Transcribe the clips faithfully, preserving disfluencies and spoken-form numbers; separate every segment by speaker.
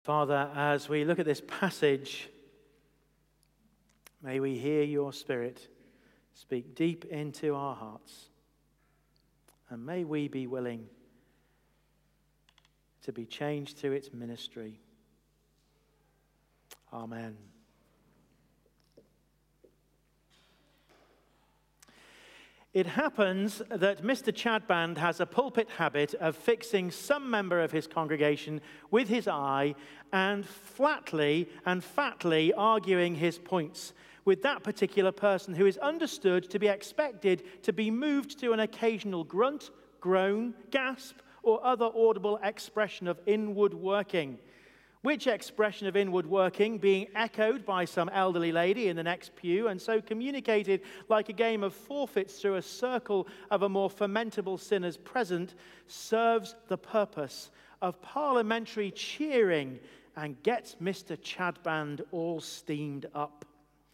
Speaker 1: Father, as we look at this passage, may we hear your Spirit speak deep into our hearts, and may we be willing to be changed through its ministry. Amen. It happens that Mister Chadband has a pulpit habit of fixing some member of his congregation with his eye and flatly and fatly arguing his points with that particular person who is understood to be expected to be moved to an occasional grunt, groan, gasp, or other audible expression of inward working. Which expression of inward working, being echoed by some elderly lady in the next pew and so communicated like a game of forfeits through a circle of a more fermentable sinners present, serves the purpose of parliamentary cheering and gets Mister Chadband all steamed up.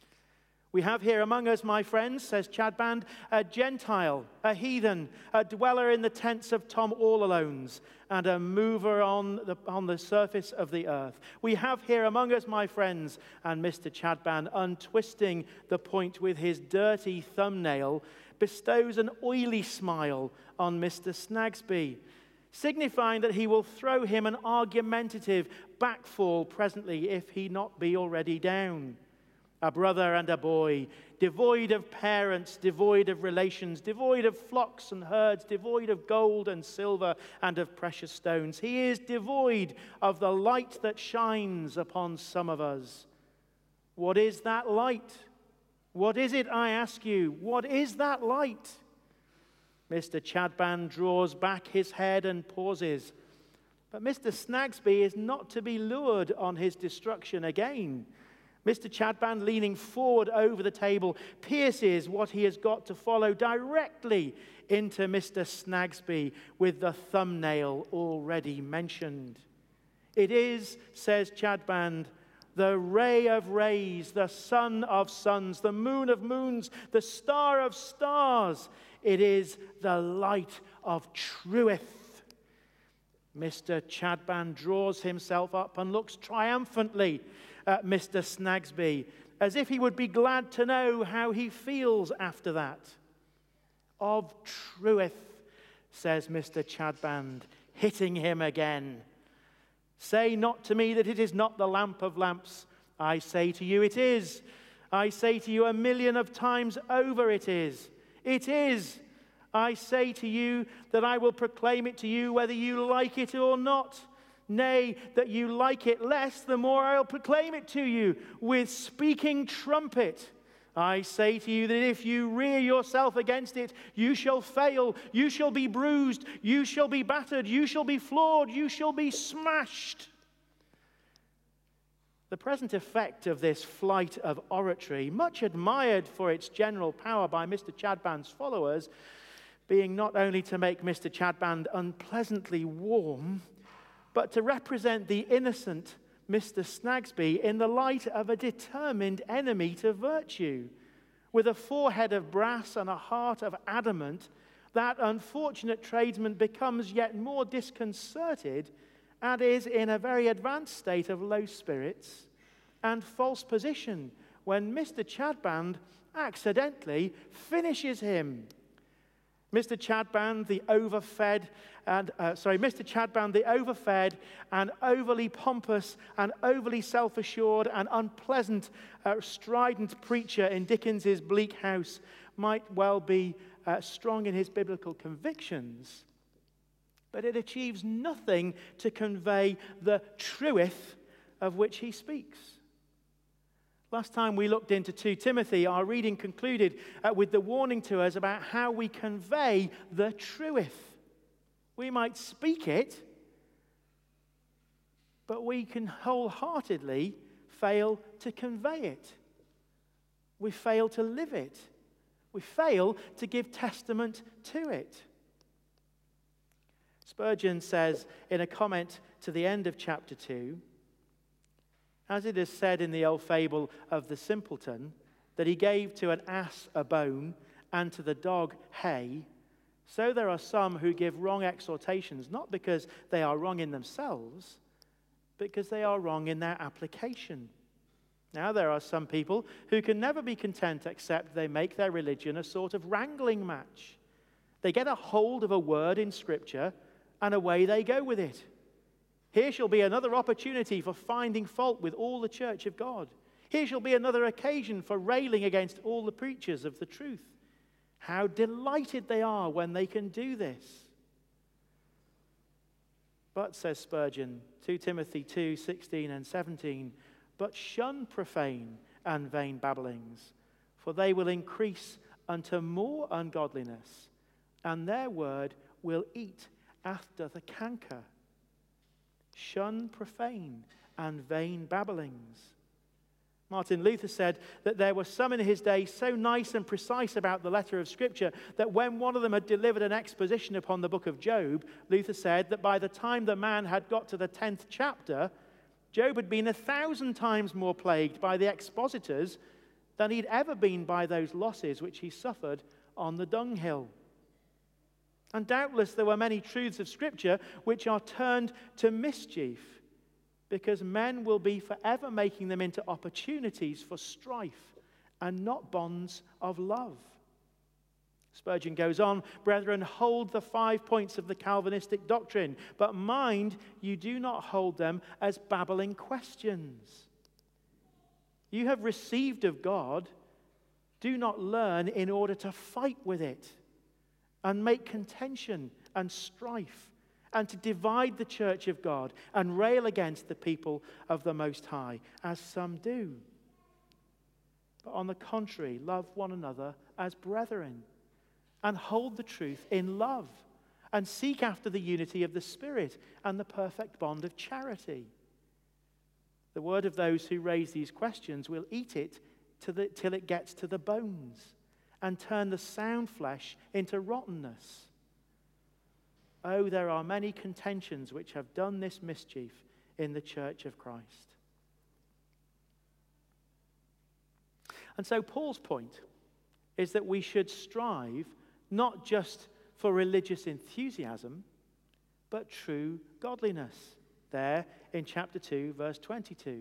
Speaker 1: We have here among us, my friends, says Chadband, a Gentile, a heathen, a dweller in the tents of Tom All-Alones, and a mover on the, on the surface of the earth. We have here among us, my friends, and Mister Chadband, untwisting the point with his dirty thumbnail, bestows an oily smile on Mister Snagsby, signifying that he will throw him an argumentative backfall presently if he not be already down. A brother and a boy, devoid of parents, devoid of relations, devoid of flocks and herds, devoid of gold and silver and of precious stones. He is devoid of the light that shines upon some of us. What is that light? What is it, I ask you? What is that light? Mister Chadband draws back his head and pauses. But Mister Snagsby is not to be lured on his destruction again. Mister Chadband, leaning forward over the table, pierces what he has got to follow directly into Mister Snagsby with the thumbnail already mentioned. It is, says Chadband, the ray of rays, the sun of suns, the moon of moons, the star of stars. It is the light of truth. Mister Chadband draws himself up and looks triumphantly at Mister Snagsby, as if he would be glad to know how he feels after that. Of truth, says Mister Chadband, hitting him again. Say not to me that it is not the lamp of lamps. I say to you it is. I say to you a million of times over it is. It is. I say to you that I will proclaim it to you whether you like it or not. Nay, that you like it less, the more I'll proclaim it to you with speaking trumpet. I say to you that if you rear yourself against it, you shall fail, you shall be bruised, you shall be battered, you shall be floored, you shall be smashed. The present effect of this flight of oratory, much admired for its general power by Mister Chadband's followers, being not only to make Mister Chadband unpleasantly warm, but to represent the innocent Mister Snagsby in the light of a determined enemy to virtue. With a forehead of brass and a heart of adamant, that unfortunate tradesman becomes yet more disconcerted and is in a very advanced state of low spirits and false position when Mister Chadband accidentally finishes him. Mister Chadband, the overfed, and uh, sorry, Mister Chadband, the overfed and overly pompous and overly self-assured and unpleasant, uh, strident preacher in Dickens's Bleak House, might well be uh, strong in his biblical convictions, but it achieves nothing to convey the truth of which he speaks. Last time we looked into Second Timothy, our reading concluded uh, with the warning to us about how we convey the truth. We might speak it, but we can wholeheartedly fail to convey it. We fail to live it. We fail to give testament to it. Spurgeon says in a comment to the end of chapter two, as it is said in the old fable of the simpleton, that he gave to an ass a bone and to the dog hay, so there are some who give wrong exhortations, not because they are wrong in themselves, because they are wrong in their application. Now, there are some people who can never be content except they make their religion a sort of wrangling match. They get a hold of a word in Scripture, and away they go with it. Here shall be another opportunity for finding fault with all the church of God. Here shall be another occasion for railing against all the preachers of the truth. How delighted they are when they can do this. But, says Spurgeon, Second Timothy two, sixteen and seventeen, but shun profane and vain babblings, for they will increase unto more ungodliness, and their word will eat after the canker. Shun profane and vain babblings. Martin Luther said that there were some in his day so nice and precise about the letter of Scripture that when one of them had delivered an exposition upon the book of Job, Luther said that by the time the man had got to the tenth chapter, Job had been a thousand times more plagued by the expositors than he'd ever been by those losses which he suffered on the dunghill. And doubtless there were many truths of Scripture which are turned to mischief, because men will be forever making them into opportunities for strife and not bonds of love. Spurgeon goes on, brethren, hold the five points of the Calvinistic doctrine, but mind you do not hold them as babbling questions. You have received of God, do not learn in order to fight with it and make contention and strife, and to divide the church of God and rail against the people of the Most High, as some do. But on the contrary, love one another as brethren, and hold the truth in love, and seek after the unity of the Spirit and the perfect bond of charity. The word of those who raise these questions will eat it to the, till it gets to the bones, and turn the sound flesh into rottenness. Oh, there are many contentions which have done this mischief in the church of Christ. And so Paul's point is that we should strive not just for religious enthusiasm, but true godliness. There in chapter two, verse twenty-two.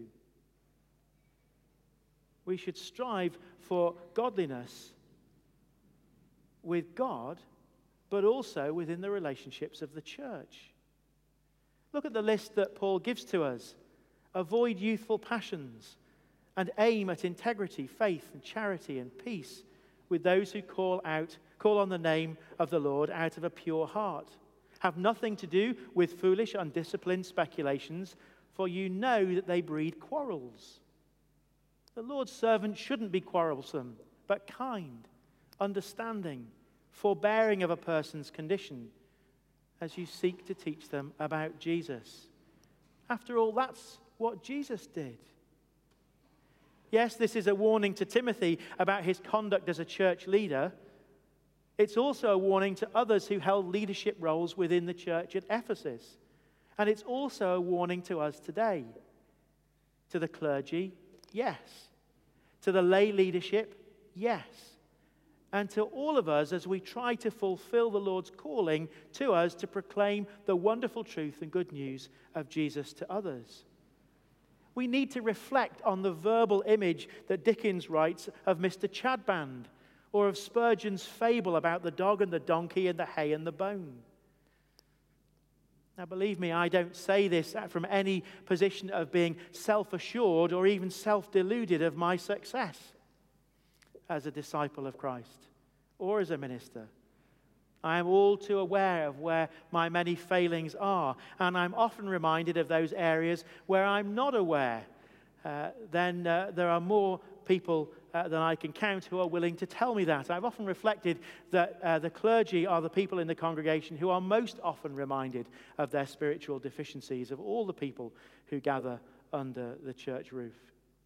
Speaker 1: We should strive for godliness with God, but also within the relationships of the church. Look at the list that Paul gives to us. Avoid youthful passions and aim at integrity, faith, and charity and peace with those who call out, call on the name of the Lord out of a pure heart. Have nothing to do with foolish, undisciplined speculations, for you know that they breed quarrels. The Lord's servant shouldn't be quarrelsome, but kind, understanding, forbearing of a person's condition, as you seek to teach them about Jesus. After all, that's what Jesus did. Yes, this is a warning to Timothy about his conduct as a church leader. It's also a warning to others who held leadership roles within the church at Ephesus. And it's also a warning to us today. To the clergy, yes. To the lay leadership, yes. And to all of us as we try to fulfill the Lord's calling to us to proclaim the wonderful truth and good news of Jesus to others. We need to reflect on the verbal image that Dickens writes of Mister Chadband, or of Spurgeon's fable about the dog and the donkey and the hay and the bone. Now, believe me, I don't say this from any position of being self-assured or even self-deluded of my success as a disciple of Christ or as a minister. I am all too aware of where my many failings are, and I'm often reminded of those areas where I'm not aware. Uh, then uh, there are more people uh, than I can count who are willing to tell me that. I've often reflected that uh, the clergy are the people in the congregation who are most often reminded of their spiritual deficiencies of all the people who gather under the church roof.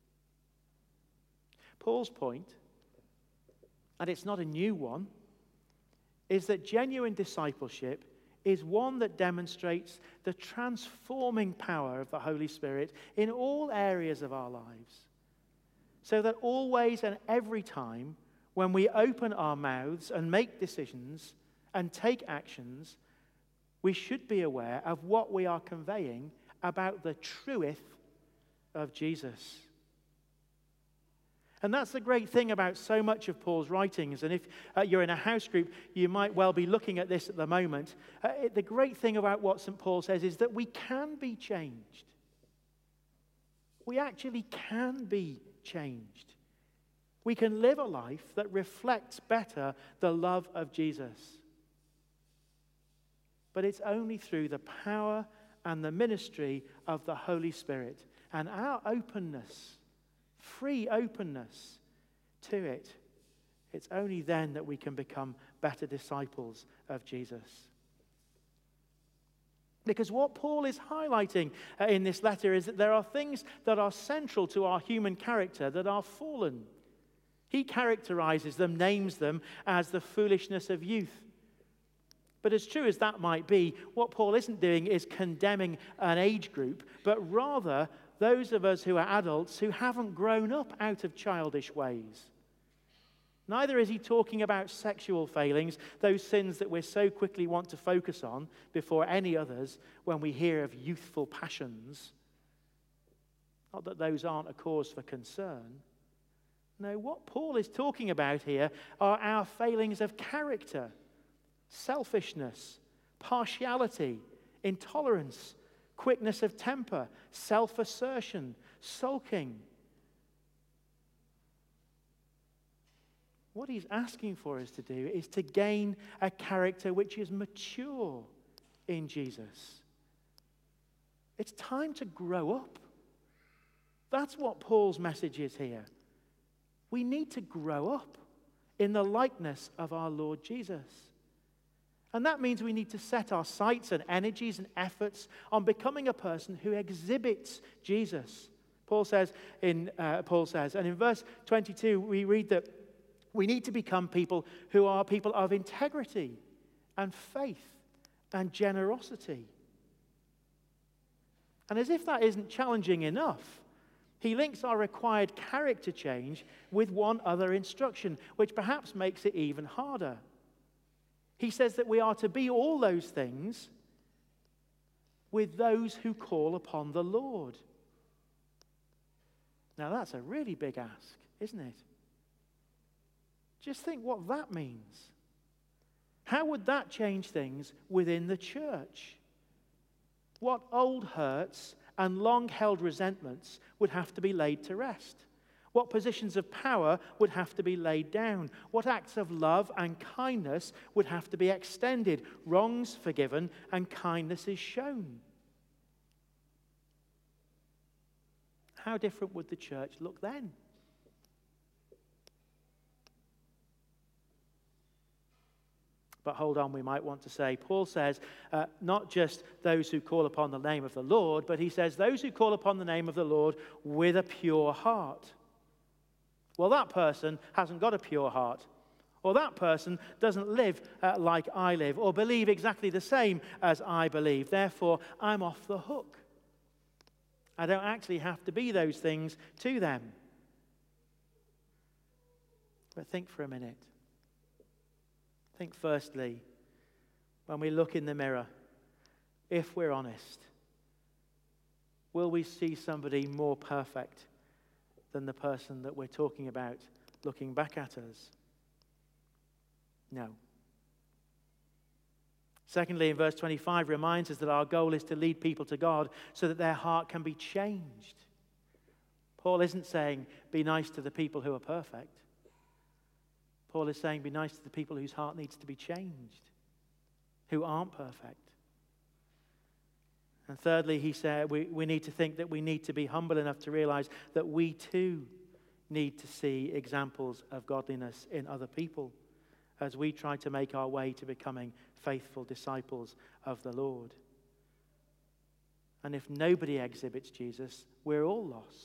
Speaker 1: Paul's point, and it's not a new one, is that genuine discipleship is one that demonstrates the transforming power of the Holy Spirit in all areas of our lives. So that always and every time when we open our mouths and make decisions and take actions, we should be aware of what we are conveying about the truth of Jesus. And that's the great thing about so much of Paul's writings. And if uh, you're in a house group, you might well be looking at this at the moment. Uh, it, the great thing about what Saint Paul says is that we can be changed. We actually can be changed. We can live a life that reflects better the love of Jesus. But it's only through the power and the ministry of the Holy Spirit and our openness, free openness to it. It's only then that we can become better disciples of Jesus. Because what Paul is highlighting uh, in this letter is that there are things that are central to our human character that are fallen. He characterizes them, names them as the foolishness of youth. But as true as that might be, what Paul isn't doing is condemning an age group, but rather those of us who are adults who haven't grown up out of childish ways. Neither is he talking about sexual failings, those sins that we so quickly want to focus on before any others when we hear of youthful passions. Not that those aren't a cause for concern. No, what Paul is talking about here are our failings of character, selfishness, partiality, intolerance, quickness of temper, self-assertion, sulking. What he's asking for us to do is to gain a character which is mature in Jesus. It's time to grow up. That's what Paul's message is here. We need to grow up in the likeness of our Lord Jesus. And that means we need to set our sights and energies and efforts on becoming a person who exhibits Jesus. Paul says, in, uh, Paul says, and in verse twenty-two, we read that we need to become people who are people of integrity and faith and generosity. And as if that isn't challenging enough, he links our required character change with one other instruction, which perhaps makes it even harder. He says that we are to be all those things with those who call upon the Lord. Now that's a really big ask, isn't it? Just think what that means. How would that change things within the church? What old hurts and long-held resentments would have to be laid to rest? What positions of power would have to be laid down? What acts of love and kindness would have to be extended? Wrongs forgiven and kindness is shown. How different would the church look then? But hold on, we might want to say, Paul says, uh, not just those who call upon the name of the Lord, but he says those who call upon the name of the Lord with a pure heart. Well, that person hasn't got a pure heart. Or that person doesn't live uh, like I live or believe exactly the same as I believe. Therefore, I'm off the hook. I don't actually have to be those things to them. But think for a minute. Think firstly, when we look in the mirror, if we're honest, will we see somebody more perfect than the person that we're talking about looking back at us? No. Secondly, in verse twenty-five, reminds us that our goal is to lead people to God so that their heart can be changed. Paul isn't saying, be nice to the people who are perfect. Paul is saying, be nice to the people whose heart needs to be changed, who aren't perfect. And thirdly, he said, we, we need to think that we need to be humble enough to realize that we too need to see examples of godliness in other people as we try to make our way to becoming faithful disciples of the Lord. And if nobody exhibits Jesus, we're all lost.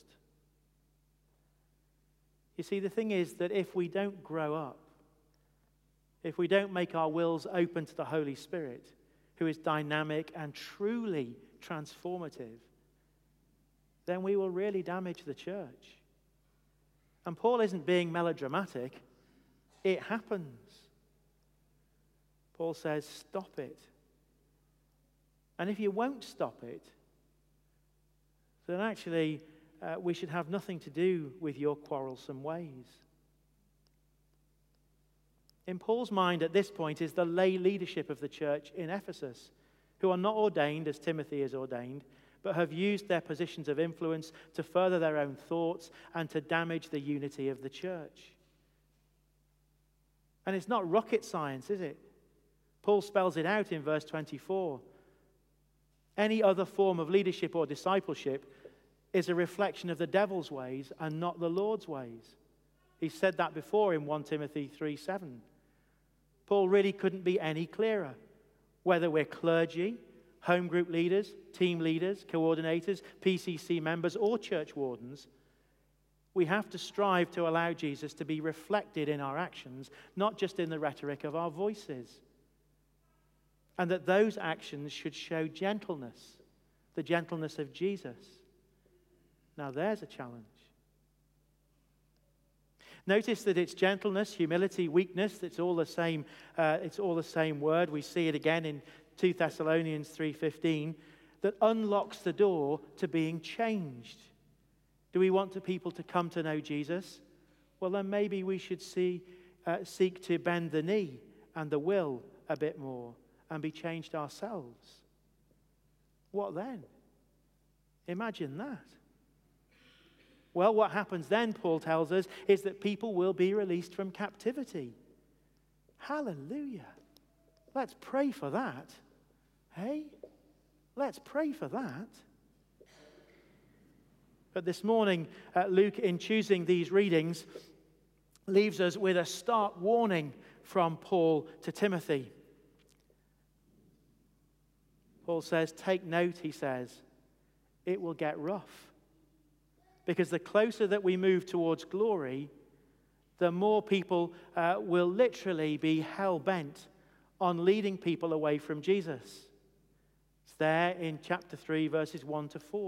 Speaker 1: You see, the thing is that if we don't grow up, if we don't make our wills open to the Holy Spirit, who is dynamic and truly transformative, then we will really damage the church. And Paul isn't being melodramatic. It happens. Paul says, stop it. And if you won't stop it, then actually uh, we should have nothing to do with your quarrelsome ways. In Paul's mind at this point is the lay leadership of the church in Ephesus, who are not ordained as Timothy is ordained, but have used their positions of influence to further their own thoughts and to damage the unity of the church. And it's not rocket science, is it? Paul spells it out in verse twenty-four. Any other form of leadership or discipleship is a reflection of the devil's ways and not the Lord's ways. He said that before in First Timothy three seven. Paul really couldn't be any clearer. Whether we're clergy, home group leaders, team leaders, coordinators, P C C members, or church wardens, we have to strive to allow Jesus to be reflected in our actions, not just in the rhetoric of our voices. And that those actions should show gentleness, the gentleness of Jesus. Now there's a challenge. Notice that it's gentleness, humility, weakness. It's all the same. Uh, it's all the same word. We see it again in Second Thessalonians three fifteen. That unlocks the door to being changed. Do we want the people to come to know Jesus? Well, then maybe we should see, uh, seek to bend the knee and the will a bit more and be changed ourselves. What then? Imagine that. Well, what happens then, Paul tells us, is that people will be released from captivity. Hallelujah. Let's pray for that. Hey? Let's pray for that. But this morning, uh, Luke, in choosing these readings, leaves us with a stark warning from Paul to Timothy. Paul says, take note, he says, it will get rough. Because the closer that we move towards glory, the more people uh, will literally be hell-bent on leading people away from Jesus. It's there in chapter three, verses one to four.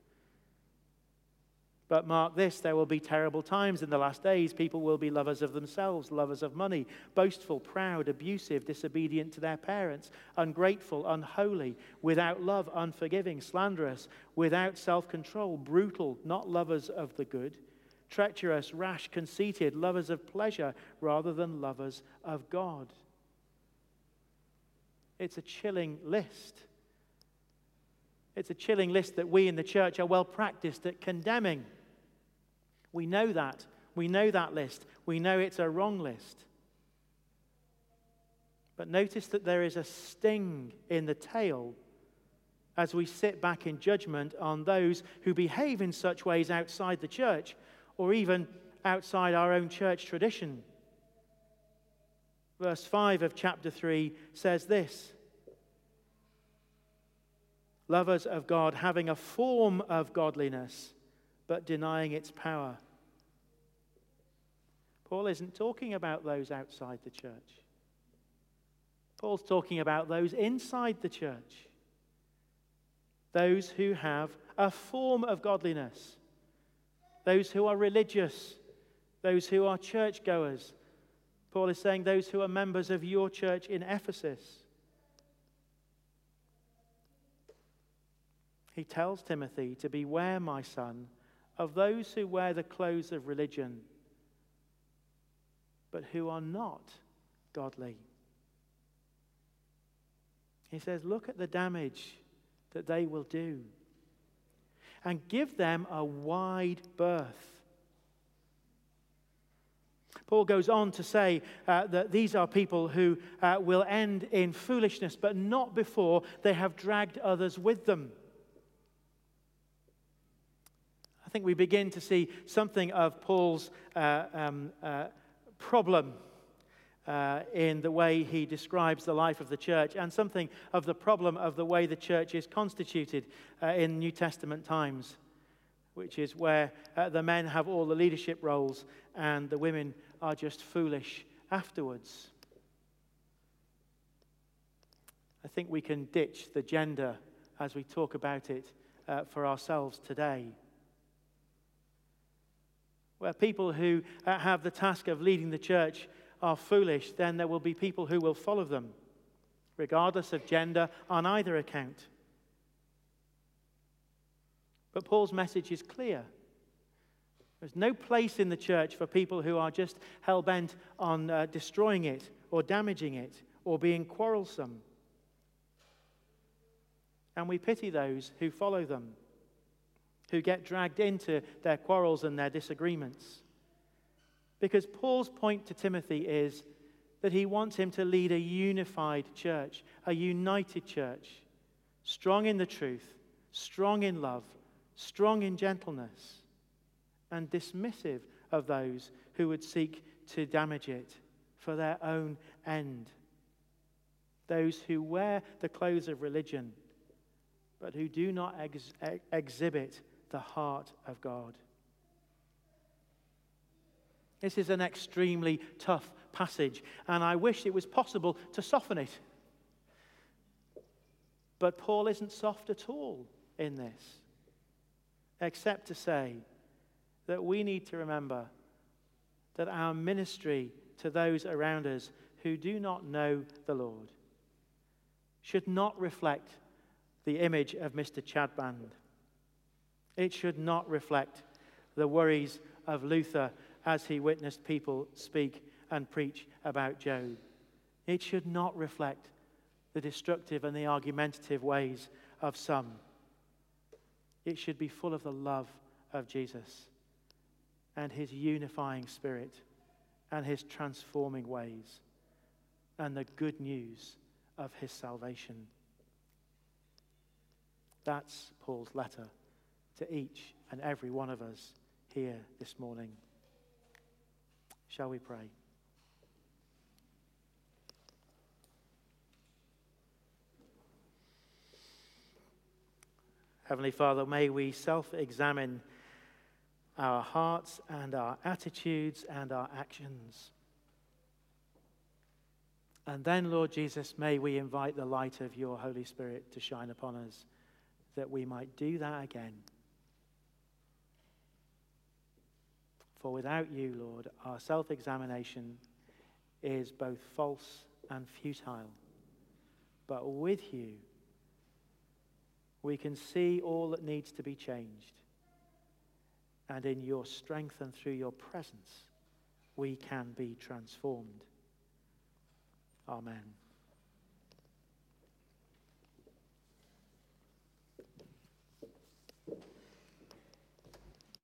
Speaker 1: But mark this, there will be terrible times in the last days. People will be lovers of themselves, lovers of money, boastful, proud, abusive, disobedient to their parents, ungrateful, unholy, without love, unforgiving, slanderous, without self-control, brutal, not lovers of the good, treacherous, rash, conceited, lovers of pleasure rather than lovers of God. It's a chilling list. It's a chilling list that we in the church are well practiced at condemning. We know that. We know that list. We know it's a wrong list. But notice that there is a sting in the tail as we sit back in judgment on those who behave in such ways outside the church or even outside our own church tradition. Verse five of chapter three says this: lovers of God, having a form of godliness, but denying its power. Paul isn't talking about those outside the church. Paul's talking about those inside the church. Those who have a form of godliness. Those who are religious. Those who are churchgoers. Paul is saying those who are members of your church in Ephesus. He tells Timothy to beware, my son, of those who wear the clothes of religion, but who are not godly. He says, look at the damage that they will do and give them a wide berth. Paul goes on to say uh, that these are people who uh, will end in foolishness, but not before they have dragged others with them. I think we begin to see something of Paul's uh, um, uh, problem uh, in the way he describes the life of the church, and something of the problem of the way the church is constituted uh, in New Testament times, which is where uh, the men have all the leadership roles and the women are just foolish afterwards. I think we can ditch the gender as we talk about it uh, for ourselves today. Where people who uh, have the task of leading the church are foolish, then there will be people who will follow them, regardless of gender, on either account. But Paul's message is clear. There's no place in the church for people who are just hell-bent on uh, destroying it or damaging it or being quarrelsome. And we pity those who follow them, who get dragged into their quarrels and their disagreements. Because Paul's point to Timothy is that he wants him to lead a unified church, a united church, strong in the truth, strong in love, strong in gentleness, and dismissive of those who would seek to damage it for their own end. Those who wear the clothes of religion, but who do not ex- ex- exhibit the heart of God. This is an extremely tough passage, and I wish it was possible to soften it. But Paul isn't soft at all in this, except to say that we need to remember that our ministry to those around us who do not know the Lord should not reflect the image of Mister Chadband. It should not reflect the worries of Luther as he witnessed people speak and preach about Job. It should not reflect the destructive and the argumentative ways of some. It should be full of the love of Jesus and his unifying spirit and his transforming ways and the good news of his salvation. That's Paul's letter to each and every one of us here this morning. Shall we pray? Heavenly Father, may we self-examine our hearts and our attitudes and our actions. And then, Lord Jesus, may we invite the light of your Holy Spirit to shine upon us, that we might do that again. For without you, Lord, our self-examination is both false and futile. But with you, we can see all that needs to be changed. And in your strength and through your presence, we can be transformed. Amen.